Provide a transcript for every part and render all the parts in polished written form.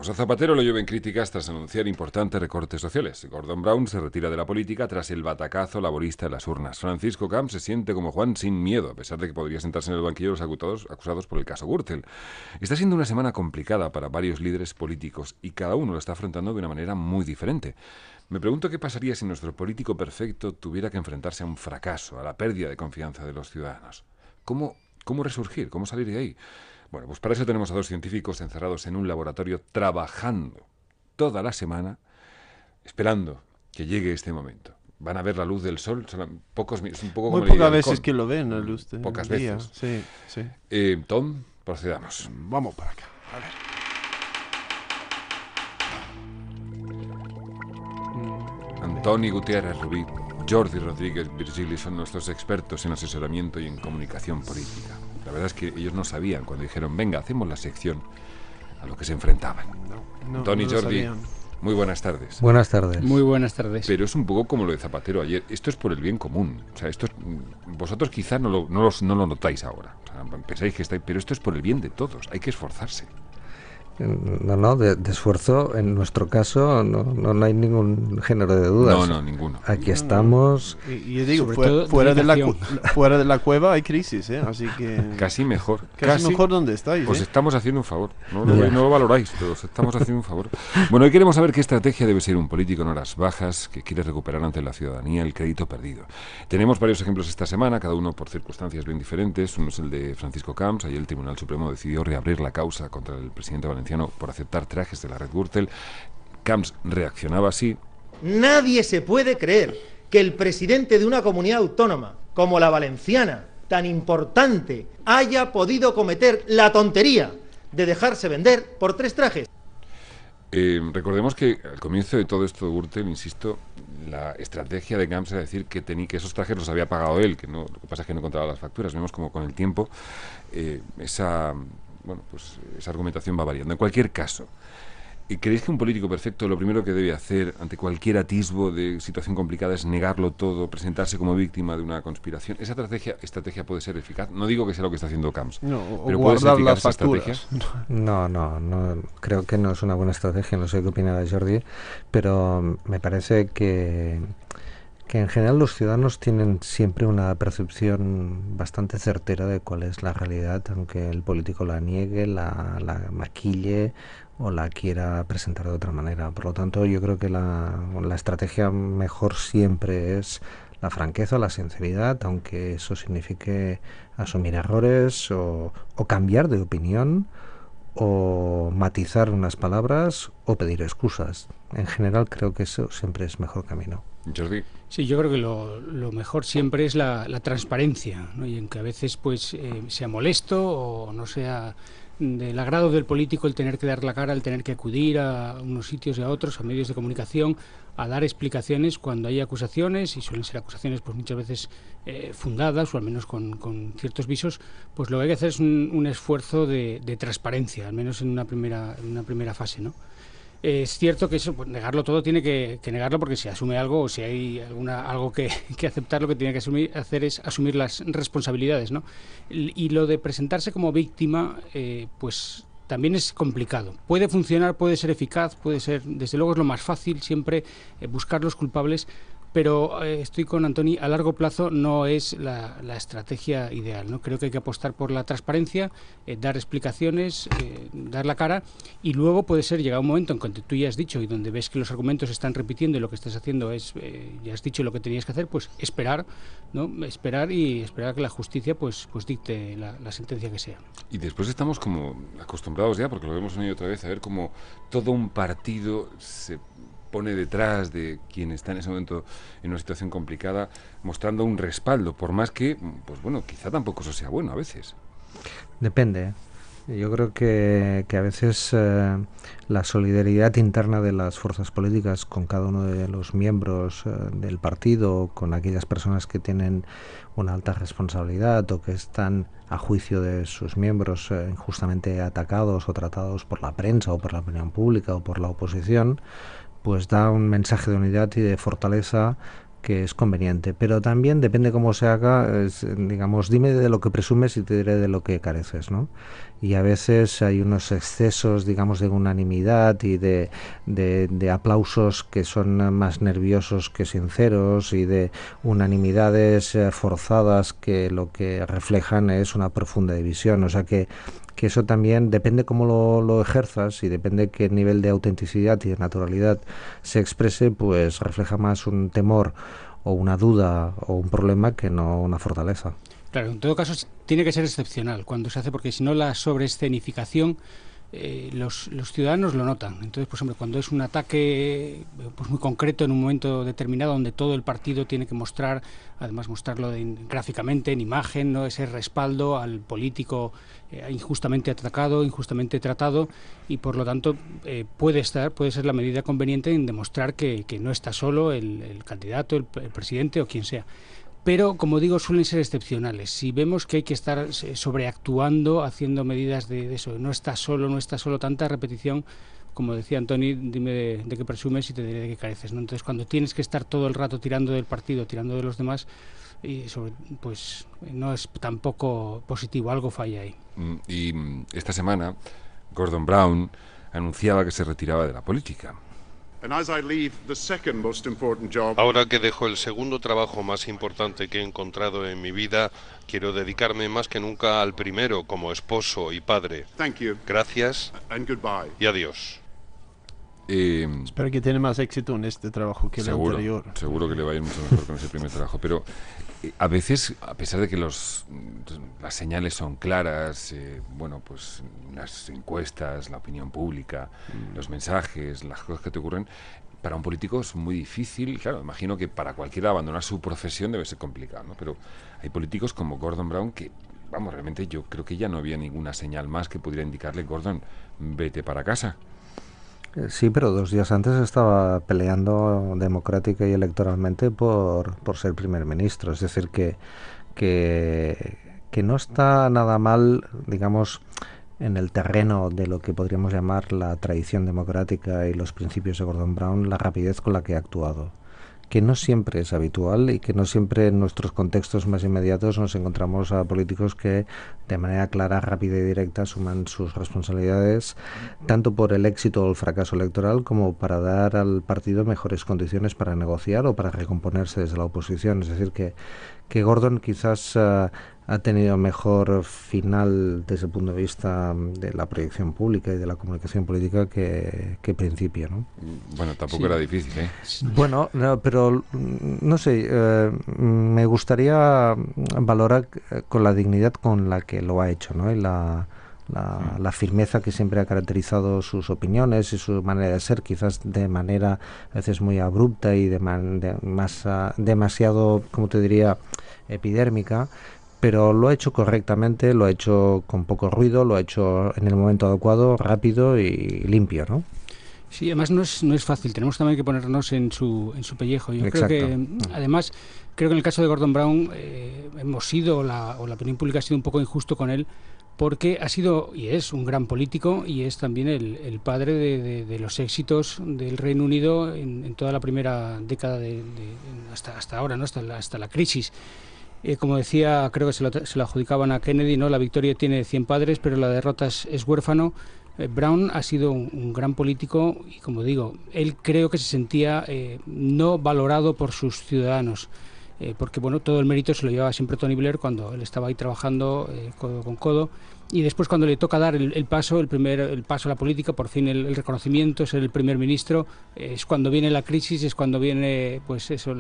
A Zapatero lo llueven críticas tras anunciar importantes recortes sociales. Gordon Brown se retira de la política tras el batacazo laborista en las urnas. Francisco Camps se siente como Juan sin miedo, a pesar de que podría sentarse en el banquillo de los acusados por el caso Gürtel. Está siendo una semana complicada para varios líderes políticos y cada uno lo está afrontando de una manera muy diferente. Me pregunto qué pasaría si nuestro político perfecto tuviera que enfrentarse a un fracaso, a la pérdida de confianza de los ciudadanos. ¿Cómo resurgir? ¿Cómo salir de ahí? Bueno, pues para eso tenemos a dos científicos encerrados en un laboratorio trabajando toda la semana, esperando que llegue este momento. Van a ver la luz del sol, es un poco Muy como el pocas halcón. veces que lo ven, la luz del Pocas día. veces. Sí, sí. Tom, procedamos. Vamos para acá. A ver. Antoni Gutiérrez Rubí, Jordi Rodríguez Virgili son nuestros expertos en asesoramiento y en comunicación política. La verdad es que ellos no sabían cuando dijeron, venga, hacemos la sección, a lo que se enfrentaban. Antoni, lo Jordi, sabían. muy buenas tardes. Buenas tardes. Muy buenas tardes. Pero es un poco como lo de Zapatero ayer. Esto es por el bien común. O sea, vosotros quizás no lo notáis ahora. O sea, pensáis que estáis, pero esto es por el bien de todos. Hay que esforzarse. No, de esfuerzo, en nuestro caso, no hay ningún género de dudas. No, ninguno. Aquí estamos. Y yo digo, Sobre todo fuera de la cueva hay crisis, ¿eh? Así que... Casi mejor. Casi mejor donde estáis, Os ¿eh? estamos haciendo un favor. No lo valoráis, pero os estamos haciendo un favor. Bueno, hoy queremos saber qué estrategia debe ser un político en horas bajas que quiere recuperar ante la ciudadanía el crédito perdido. Tenemos varios ejemplos esta semana, cada uno por circunstancias bien diferentes. Uno es el de Francisco Camps. Ayer el Tribunal Supremo decidió reabrir la causa contra el presidente valenciano por aceptar trajes de la red Gürtel. Camps reaccionaba así. Nadie se puede creer que el presidente de una comunidad autónoma como la valenciana, tan importante, haya podido cometer la tontería de dejarse vender por 3 trajes. Recordemos que al comienzo de todo esto de Gürtel, insisto, la estrategia de Camps era decir que esos trajes los había pagado él, lo que pasa es que no encontraba las facturas. Vemos como con el tiempo esa argumentación va variando. En cualquier caso, ¿creéis que un político perfecto lo primero que debe hacer ante cualquier atisbo de situación complicada es negarlo todo, presentarse como víctima de una conspiración? ¿Esa estrategia puede ser eficaz? No digo que sea lo que está haciendo Camps, pero ¿puede ser eficaz esa estrategia? No, creo que no es una buena estrategia, no sé qué opinará Jordi, pero me parece que en general los ciudadanos tienen siempre una percepción bastante certera de cuál es la realidad, aunque el político la niegue, la maquille o la quiera presentar de otra manera. Por lo tanto, yo creo que la estrategia mejor siempre es la franqueza, la sinceridad, aunque eso signifique asumir errores o cambiar de opinión o matizar unas palabras o pedir excusas. En general creo que eso siempre es mejor camino. Jordi. Sí, yo creo que lo mejor siempre es la transparencia, ¿no? Y en que a veces pues sea molesto o no sea del agrado del político el tener que dar la cara, el tener que acudir a unos sitios y a otros, a medios de comunicación, a dar explicaciones cuando hay acusaciones, y suelen ser acusaciones pues muchas veces fundadas o al menos con ciertos visos. Pues lo que hay que hacer es un esfuerzo de transparencia, al menos en una primera fase, ¿no? Es cierto que eso, pues negarlo todo tiene que negarlo, porque si asume algo o si hay algo que aceptar, lo que tiene que hacer es asumir las responsabilidades, ¿no? Y lo de presentarse como víctima, pues también es complicado. Puede funcionar, puede ser eficaz, puede ser, desde luego es lo más fácil siempre buscar los culpables, pero estoy con Antoni, a largo plazo no es la estrategia ideal, ¿no? Creo que hay que apostar por la transparencia, dar explicaciones, dar la cara, y luego puede ser llegar un momento en que tú ya has dicho y donde ves que los argumentos se están repitiendo y lo que estás haciendo es, ya has dicho lo que tenías que hacer, pues esperar, ¿no? Esperar a que la justicia pues dicte la sentencia que sea. Y después estamos como acostumbrados ya, porque lo vemos una y otra vez, a ver cómo todo un partido se pone detrás de quien está en ese momento en una situación complicada, mostrando un respaldo, por más que, pues bueno, quizá tampoco eso sea bueno a veces. Depende. Yo creo que a veces la solidaridad interna de las fuerzas políticas con cada uno de los miembros del partido, con aquellas personas que tienen una alta responsabilidad o que están a juicio de sus miembros injustamente atacados o tratados por la prensa o por la opinión pública o por la oposición, pues da un mensaje de unidad y de fortaleza es conveniente, pero también depende cómo se haga, digamos, dime de lo que presumes y te diré de lo que careces, ¿no? Y a veces hay unos excesos, digamos, de unanimidad y de aplausos que son más nerviosos que sinceros, y de unanimidades forzadas que lo que reflejan es una profunda división. O sea que eso también depende cómo lo ejerzas, y depende qué nivel de autenticidad y de naturalidad se exprese, pues refleja más un temor o una duda o un problema que no una fortaleza. Claro, en todo caso tiene que ser excepcional cuando se hace, porque si no la sobreescenificación los ciudadanos lo notan. Entonces, por ejemplo, cuando es un ataque pues muy concreto en un momento determinado, donde todo el partido tiene que mostrar, además mostrarlo gráficamente, en imagen, ¿no? Ese respaldo al político injustamente atacado, injustamente tratado, y por lo tanto puede ser la medida conveniente en demostrar que no está solo el candidato, el presidente o quien sea. Pero, como digo, suelen ser excepcionales. Si vemos que hay que estar sobreactuando, haciendo medidas de eso, no está solo, tanta repetición, como decía Antoni, dime de qué presumes y te diré de qué careces, ¿no? Entonces, cuando tienes que estar todo el rato tirando del partido, tirando de los demás, pues no es tampoco positivo, algo falla ahí. Y esta semana, Gordon Brown anunciaba que se retiraba de la política. Ahora que dejo el segundo trabajo más importante que he encontrado en mi vida, quiero dedicarme más que nunca al primero como esposo y padre. Gracias y adiós. Espero que tenga más éxito en este trabajo que el anterior. Seguro que le va a ir mucho mejor con ese primer trabajo, pero a veces, a pesar de que las señales son claras, bueno, pues las encuestas, la opinión pública, los mensajes, las cosas que te ocurren, para un político es muy difícil. Claro, imagino que para cualquiera abandonar su profesión debe ser complicado, ¿no? Pero hay políticos como Gordon Brown que, vamos, realmente yo creo que ya no había ninguna señal más que pudiera indicarle: Gordon, vete para casa. Sí, pero 2 días antes estaba peleando democrática y electoralmente por ser primer ministro. Es decir, que no está nada mal, digamos, en el terreno de lo que podríamos llamar la tradición democrática y los principios de Gordon Brown, la rapidez con la que ha actuado, que no siempre es habitual, y que no siempre en nuestros contextos más inmediatos nos encontramos a políticos que de manera clara, rápida y directa asuman sus responsabilidades, tanto por el éxito o el fracaso electoral, como para dar al partido mejores condiciones para negociar o para recomponerse desde la oposición. Es decir, que Gordon quizás ha tenido mejor final desde el punto de vista de la proyección pública y de la comunicación política que principio, ¿no? Bueno, tampoco era difícil, ¿eh? Bueno, no, pero no sé, me gustaría valorar con la dignidad con la que lo ha hecho, ¿no? Y la firmeza que siempre ha caracterizado sus opiniones y su manera de ser, quizás de manera a veces muy abrupta y demasiado, como te diría, epidérmica, pero lo ha hecho correctamente, lo ha hecho con poco ruido, lo ha hecho en el momento adecuado, rápido y limpio, ¿no? Sí, además no es fácil, tenemos también que ponernos en su pellejo. Yo Exacto. Creo que, además, creo que en el caso de Gordon Brown hemos sido, o la opinión pública ha sido un poco injusto con él, porque ha sido y es un gran político, y es también el padre de los éxitos del Reino Unido en toda la primera década hasta ahora, ¿no? hasta la crisis. Como decía, creo que se lo adjudicaban a Kennedy, ¿no? La victoria tiene 100 padres, pero la derrota es huérfano. Brown ha sido un gran político, y como digo, él creo que se sentía no valorado por sus ciudadanos, porque bueno, todo el mérito se lo llevaba siempre Tony Blair cuando él estaba ahí trabajando codo con codo, y después cuando le toca dar el paso a la política, por fin el reconocimiento, ser el primer ministro, es cuando viene la crisis, es cuando viene pues eso,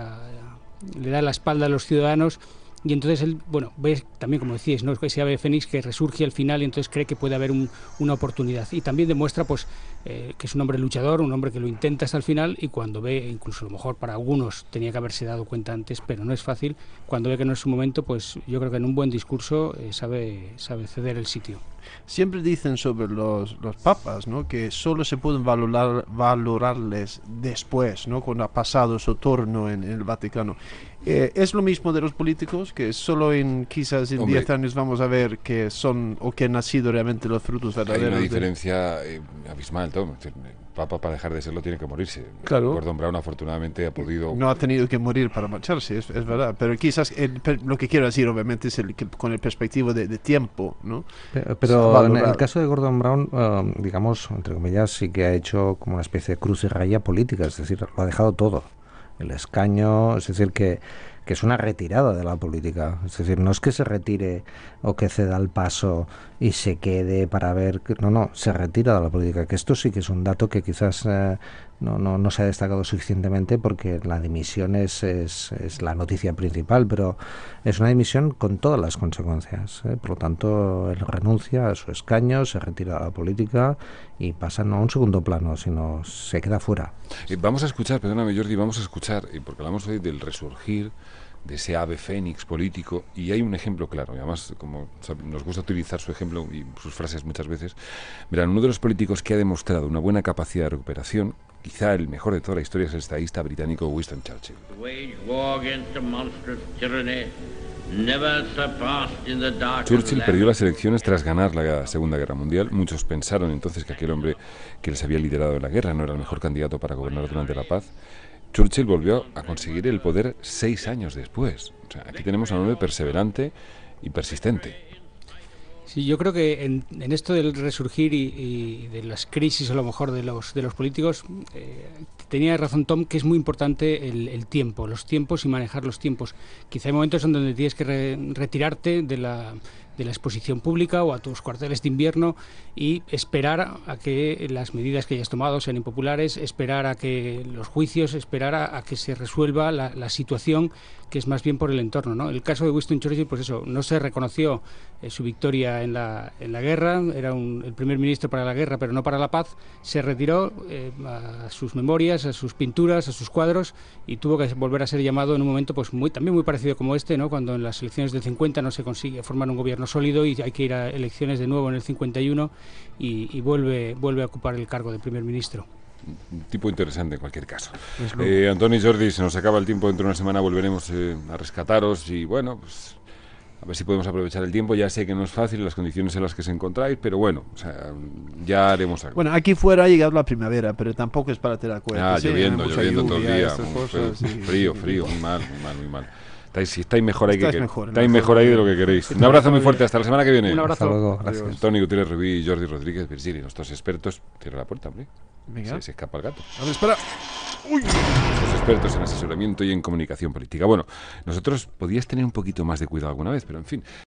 le da la espalda a los ciudadanos, y entonces él, bueno, ve también, como decíais, ¿no? Ese ave fénix que resurge al final, y entonces cree que puede haber una oportunidad, y también demuestra pues que es un hombre luchador, un hombre que lo intenta hasta el final, y cuando ve, incluso a lo mejor para algunos tenía que haberse dado cuenta antes, pero no es fácil, cuando ve que no es su momento, pues yo creo que en un buen discurso sabe ceder el sitio. Siempre dicen sobre los papas, ¿no? Que solo se pueden valorarles después, ¿no? Cuando ha pasado su turno en el Vaticano. Es lo mismo de los políticos, que solo quizás en 10 años vamos a ver que son o que han nacido realmente los frutos verdaderos. Hay una diferencia abismal, Tom. El Papa, para dejar de serlo, tiene que morirse. Claro. Gordon Brown afortunadamente ha podido... No ha tenido que morir para marcharse, es verdad. Pero quizás lo que quiero decir, obviamente, es que con el perspectivo de tiempo, ¿no? Pero en el caso de Gordon Brown, digamos, entre comillas, sí que ha hecho como una especie de cruz y raya política, es decir, lo ha dejado todo. El escaño, es decir, que es una retirada de la política. Es decir, no es que se retire o que ceda el paso y se quede para ver... No, se retira de la política. Que esto sí que es un dato que quizás no se ha destacado suficientemente, porque la dimisión es la noticia principal, pero es una dimisión con todas las consecuencias. Por lo tanto, él renuncia a su escaño, se retira de la política y pasa no a un segundo plano, sino se queda fuera. Vamos a escuchar, perdóname Jordi, porque hablamos hoy del resurgir de ese ave fénix político, y hay un ejemplo claro, y además, como nos gusta utilizar su ejemplo y sus frases muchas veces. Verán, uno de los políticos que ha demostrado una buena capacidad de recuperación, quizá el mejor de toda la historia, es el estadista británico Winston Churchill. Churchill perdió las elecciones tras ganar la Segunda Guerra Mundial. Muchos pensaron entonces que aquel hombre que les había liderado en la guerra no era el mejor candidato para gobernar durante la paz. Churchill volvió a conseguir el poder 6 años después. O sea, aquí tenemos a un hombre perseverante y persistente. Sí, yo creo que en esto del resurgir y de las crisis, a lo mejor de los políticos, tenía razón Tom, que es muy importante el tiempo, los tiempos y manejar los tiempos. Quizá hay momentos en donde tienes que retirarte de la exposición pública o a tus cuarteles de invierno y esperar a que las medidas que hayas tomado sean impopulares, esperar a que los juicios, esperar a que se resuelva la situación, que es más bien por el entorno, ¿no? El caso de Winston Churchill, pues eso, no se reconoció su victoria en la guerra, era el primer ministro para la guerra, pero no para la paz. Se retiró a sus memorias, a sus pinturas, a sus cuadros, y tuvo que volver a ser llamado en un momento pues también muy parecido como este, ¿no? Cuando en las elecciones del 50 no se consigue formar un gobierno sólido y hay que ir a elecciones de nuevo en el 51 y vuelve a ocupar el cargo de primer ministro. Un tipo interesante en cualquier caso. Antoni y Jordi, se nos acaba el tiempo, dentro de una semana volveremos a rescataros y bueno, pues a ver si podemos aprovechar el tiempo. Ya sé que no es fácil las condiciones en las que se encontráis, pero bueno, o sea, ya haremos algo. Bueno, aquí fuera ha llegado la primavera, pero tampoco es para tirar cohetes. Lloviendo todo el día, frío, muy mal. Estáis mejor ahí de lo que queréis. Un abrazo muy fuerte, hasta la semana que viene. Un abrazo. Hasta luego, gracias. Antoni Gutiérrez Rubí y Jordi Rodríguez Virgili, nuestros expertos. Cierra la puerta, hombre. Venga. Se escapa el gato. A ver, espera. Uy. Nuestros expertos en asesoramiento y en comunicación política. Bueno, nosotros podías tener un poquito más de cuidado alguna vez, pero en fin.